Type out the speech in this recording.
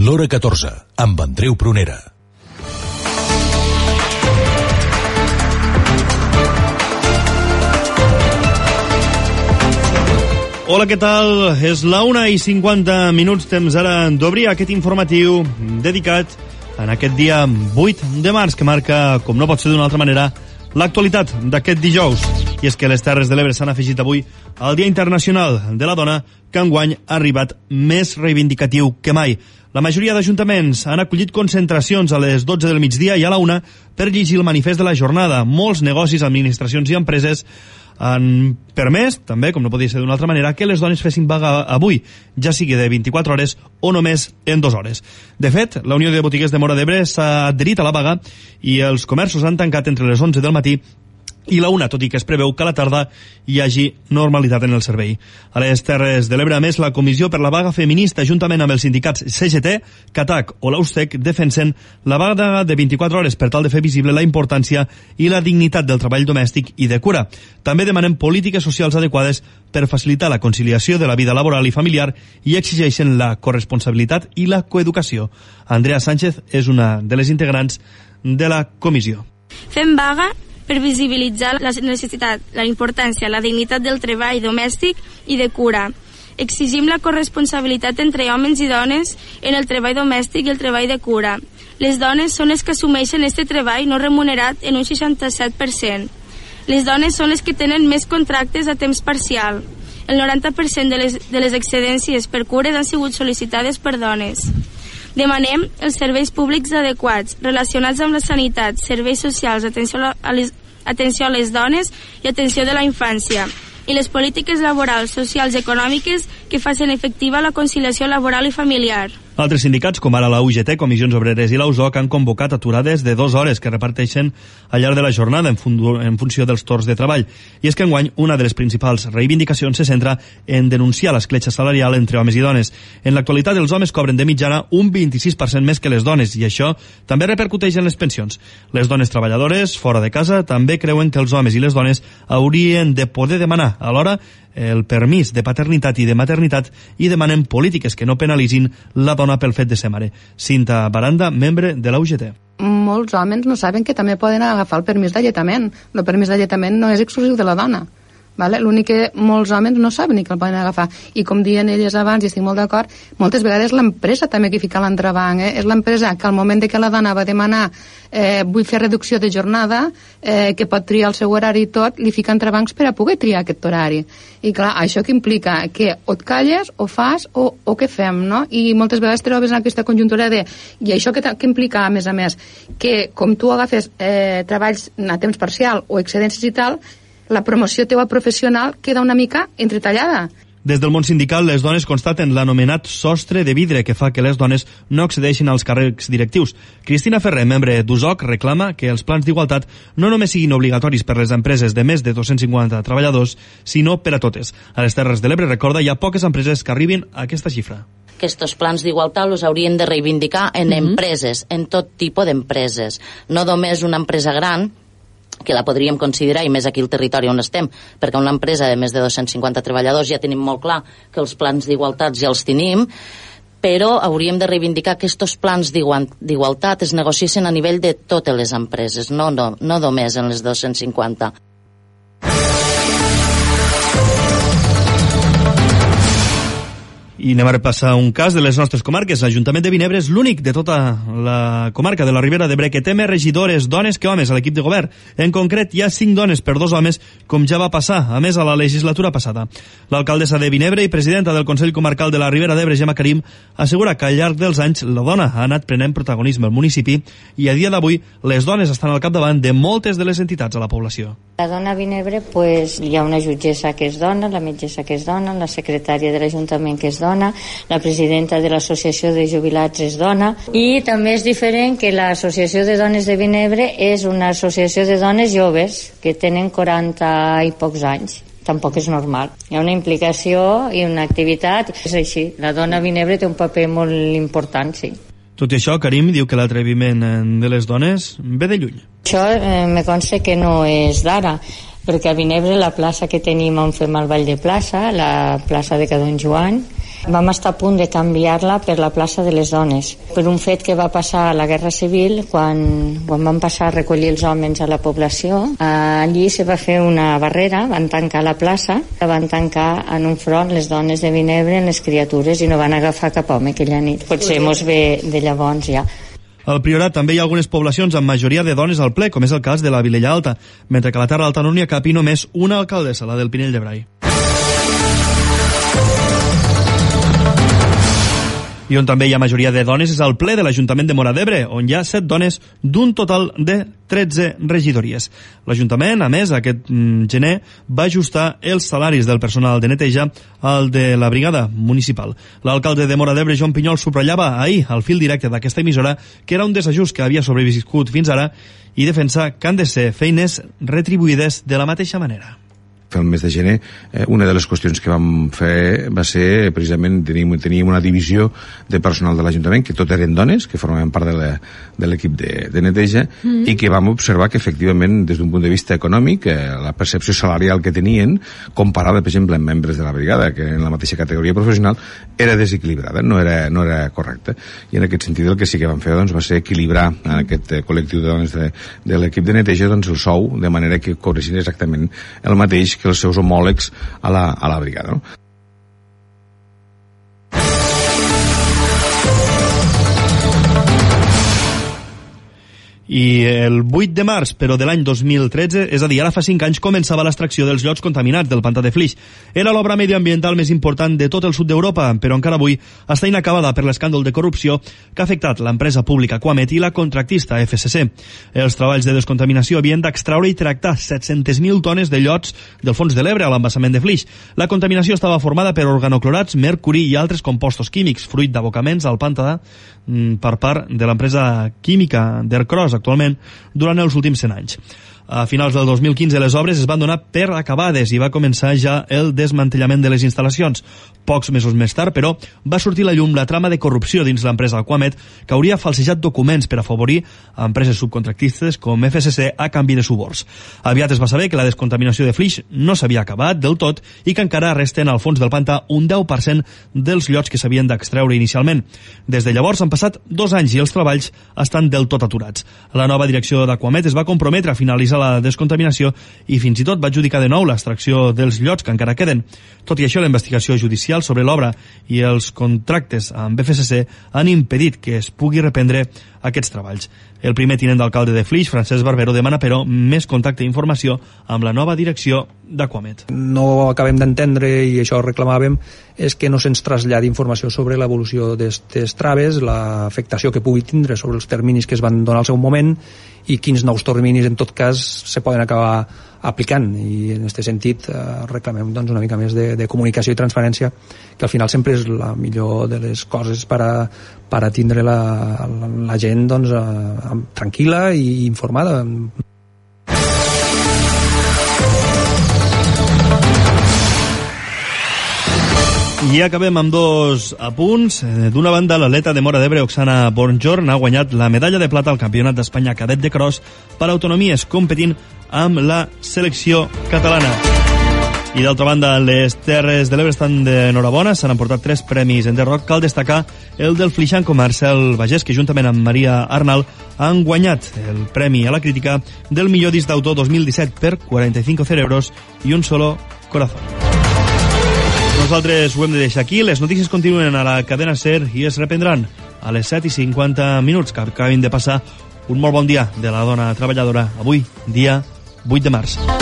L'Hora 14, amb Andreu Prunera. Hola, què tal? És la 1:50, temps ara d'obrir aquest informatiu dedicat en aquest dia 8 de març, que marca, com no pot ser d'una altra manera, l'actualitat d'aquest dijous. I és que les Terres de l'Ebre s'han afegit avui al Dia Internacional de la Dona, que enguany ha arribat més reivindicatiu que mai. La majoria d'ajuntaments han acollit concentracions a les 12 del migdia i a la 1 per llegir el manifest de la jornada. Molts negocis, administracions i empreses han permès, també, com no podia ser d'una altra manera, que les dones fessin vaga avui, ja sigui de 24 hores o només en 2 hores. De fet, la Unió de Botiguers de Móra d'Ebre s'ha adherit a la vaga i els comerços han tancat entre les 11 del matí i la 1, tot i que es preveu que a la tarda hi hagi normalitat en el servei. A les Terres de l'Ebre, a més, la Comissió per la Vaga Feminista, juntament amb els sindicats CGT, CATAC o l'AUSTEC, defensen la vaga de 24 hores per tal de fer visible la importància i la dignitat del treball domèstic i de cura. També demanen polítiques socials adequades per facilitar la conciliació de la vida laboral i familiar i exigeixen la corresponsabilitat i la coeducació. Andrea Sánchez és una de les integrants de la comissió. Fem vaga per visibilitzar la necessitat, la importància, la dignitat del treball domèstic i de cura. Exigim la corresponsabilitat entre homes i dones en el treball domèstic i el treball de cura. Les dones són les que assumeixen aquest treball no remunerat en un 67%. Les dones són les que tenen més contractes a temps parcial. El 90% de les excedències per cures han sigut sol·licitades per dones. Demanem els serveis públics adequats, relacionats amb la sanitat, serveis socials, atenció a les dones i atenció de la infància, i les polítiques laborals, socials i econòmiques que facin efectiva la conciliació laboral i familiar. Altres sindicats, com ara la UGT, Comissions Obreres i l'AUSOC, han convocat aturades de 2 hores que reparteixen al llarg de la jornada en funció dels torns de treball. I és que enguany una de les principals reivindicacions se centra en denunciar l'escletxa salarial entre homes i dones. En l'actualitat, els homes cobren de mitjana un 26% més que les dones i això també repercuteix en les pensions. Les dones treballadores, fora de casa, també creuen que els homes i les dones haurien de poder demanar alhora el permís de paternitat i de maternitat i demanen polítiques que no penalitzin la dona pel fet de ser mare. Cinta Baranda, membre de la UGT. Molts homes no saben que també poden agafar el permís d'alletament. El permís d'alletament no és exclusiu de la dona. Vale? L'únic que molts homes no saben ni que el poden agafar. I com diuen elles abans, i estic molt d'acord, moltes vegades l'empresa també que fica l'entrebanc. És l'empresa que al moment de que la dona va demanar vull fer reducció de jornada, que pot triar el seu horari i tot, li fica entrebancs per a poder triar aquest horari. I clar, això que implica que o et calles, o fas, o què fem, no? I moltes vegades trobes en aquesta conjuntura de... I això que implica, a més, que com tu agafes treballs a temps parcial o excedències i tal, la promoció teua professional queda una mica entretallada. Des del món sindical, les dones constaten l'anomenat sostre de vidre que fa que les dones no accedeixin als càrrecs directius. Cristina Ferrer, membre d'USOC, reclama que els plans d'igualtat no només siguin obligatoris per les empreses de més de 250 treballadors, sinó per a totes. A les Terres de l'Ebre, recorda, hi ha poques empreses que arribin a aquesta xifra. Aquests plans d'igualtat els haurien de reivindicar en empreses, en tot tipus d'empreses. No només una empresa gran, que la podríem considerar, i més aquí al territori on estem, perquè una empresa de més de 250 treballadors ja tenim molt clar que els plans d'igualtat ja els tenim, però hauríem de reivindicar que aquests plans d'igualtat es negociessin a nivell de totes les empreses, no només en les 250. I anem a repassar un cas de les nostres comarques. L'Ajuntament de Vinebre és l'únic de tota la comarca de la Ribera d'Ebre que té més regidores dones que homes a l'equip de govern. En concret, hi ha 5 dones per 2 homes, com ja va passar, a més, a la legislatura passada. L'alcaldessa de Vinebre i presidenta del Consell Comarcal de la Ribera d'Ebre, Gemma Karim, assegura que al llarg dels anys la dona ha anat prenent protagonisme al municipi i a dia d'avui les dones estan al capdavant de moltes de les entitats a la població. La dona a Vinebre, hi ha una jutgessa que és dona, la metgessa que és dona, la secretària de l'Ajuntament que és dona, la presidenta de l'Associació de Jubilats és dona, i també és diferent que l'Associació de Dones de Vinebre és una associació de dones joves que tenen 40 i pocs anys. Tampoc és normal. Hi ha una implicació i una activitat. És així, la dona a Vinebre té un paper molt important, sí. Tot i això, Karim diu que l'atreviment de les dones ve de lluny. Això me consta que no és d'ara, perquè a Vinebre la plaça que tenim on fem el ball de plaça, la plaça de Cadon Joan, Vam estar a punt de canviar-la per la plaça de les dones, per un fet que va passar a la Guerra Civil, quan van passar a recollir els homes a la població. Allí se va fer una barrera, van tancar la plaça, van tancar en un front les dones de Vinebre en les criatures i no van agafar cap home aquella nit. Potser mos ve de llavors ja. Al Priorat també hi ha algunes poblacions amb majoria de dones al ple, com és el cas de la Vilella Alta, mentre que a la Terra Alta no n'hi ha cap i només una alcaldessa, la del Pinell de Brai. I on també hi ha majoria de dones és al ple de l'Ajuntament de Móra d'Ebre, on hi ha 7 dones d'un total de 13 regidories. L'Ajuntament, a més, aquest gener va ajustar els salaris del personal de neteja al de la brigada municipal. L'alcalde de Móra d'Ebre, Joan Pinyol, subratllava ahir al fil directe d'aquesta emissora que era un desajust que havia sobreviscut fins ara i defensa que han de ser feines retribuïdes de la mateixa manera. El mes de gener, una de les qüestions que vam fer va ser, precisament, teníem una divisió de personal de l'Ajuntament, que tot eren dones, que formaven part de l'equip de neteja, i que vam observar que, efectivament, des d'un punt de vista econòmic, la percepció salarial que tenien, comparada, per exemple, amb membres de la brigada, que en la mateixa categoria professional, era desequilibrada, no era correcta. I en aquest sentit el que sí que vam fer doncs, va ser equilibrar en aquest col·lectiu de dones de l'equip de neteja doncs, el sou, de manera que cobressin exactament el mateix que els seus homòlegs a la brigada, no? I el 8 de març, però de l'any 2013, és a dir, ara fa 5 anys, començava l'extracció dels llots contaminats del pantà de Flix. Era l'obra medioambiental més important de tot el sud d'Europa, però encara avui està inacabada per l'escàndol de corrupció que ha afectat l'empresa pública Quamet i la contractista FSC. Els treballs de descontaminació havien d'extraure i tractar 700.000 tones de llots del fons de l'Ebre a l'embassament de Flix. La contaminació estava formada per organoclorats, mercuri i altres compostos químics, fruit d'abocaments al pantà per part de l'empresa química d'Ercros, actualment, durant els últims 100 anys. A finals del 2015 les obres es van donar per acabades i va començar ja el desmantellament de les instal·lacions. Pocs mesos més tard, però, va sortir a la llum la trama de corrupció dins l'empresa Quamet, que hauria falsejat documents per afavorir a empreses subcontractistes com FSC a canvi de suborns. Aviat es va saber que la descontaminació de Flix no s'havia acabat del tot i que encara resten al fons del pantà un 10% dels llots que s'havien d'extreure inicialment. Des de llavors han passat 2 anys i els treballs estan del tot aturats. La nova direcció d'Aquamet es va comprometre a finalitzar la descontaminació i fins i tot va adjudicar de nou l'extracció dels llots que encara queden. Tot i això, la investigació judicial sobre l'obra i els contractes amb FSC han impedit que es pugui reprendre aquests treballs. El primer tinent d'alcalde de Flix, Francesc Barbero, demana, però, més contacte i informació amb la nova direcció d'Aquamet. No acabem d'entendre, i això reclamàvem, és que no se'ns traslladi informació sobre l'evolució d'aquestes traves, l'afectació que pugui tindre sobre els terminis que es van donar al seu moment i quins nous terminis, en tot cas, se poden acabar aplicant. I en aquest sentit reclamem doncs, una mica més de comunicació i transparència, que al final sempre és la millor de les coses per a tindre la gent doncs, tranquil·la i informada. I acabem amb 2 apunts. D'una banda, l'atleta de Móra d'Ebre, Oksana Bornjorn, ha guanyat la medalla de plata al Campionat d'Espanya cadet de cross per autonomies, competint amb la selecció catalana. I d'altra banda, les Terres de l'Ebre estan d'enhorabona, s'han emportat 3 premis en The Rock. Cal destacar el del flixanco Marcel Bagés, que juntament amb Maria Arnal han guanyat el premi a la crítica del millor disc d'autor 2017 per 45 cerebros i un solo corazón. Nosaltres ho hem de deixar aquí. Les notícies continuen a la cadena SER i es reprendran a les 7:50 que acabin de passar un molt bon dia de la dona treballadora. Avui, dia 8 de març.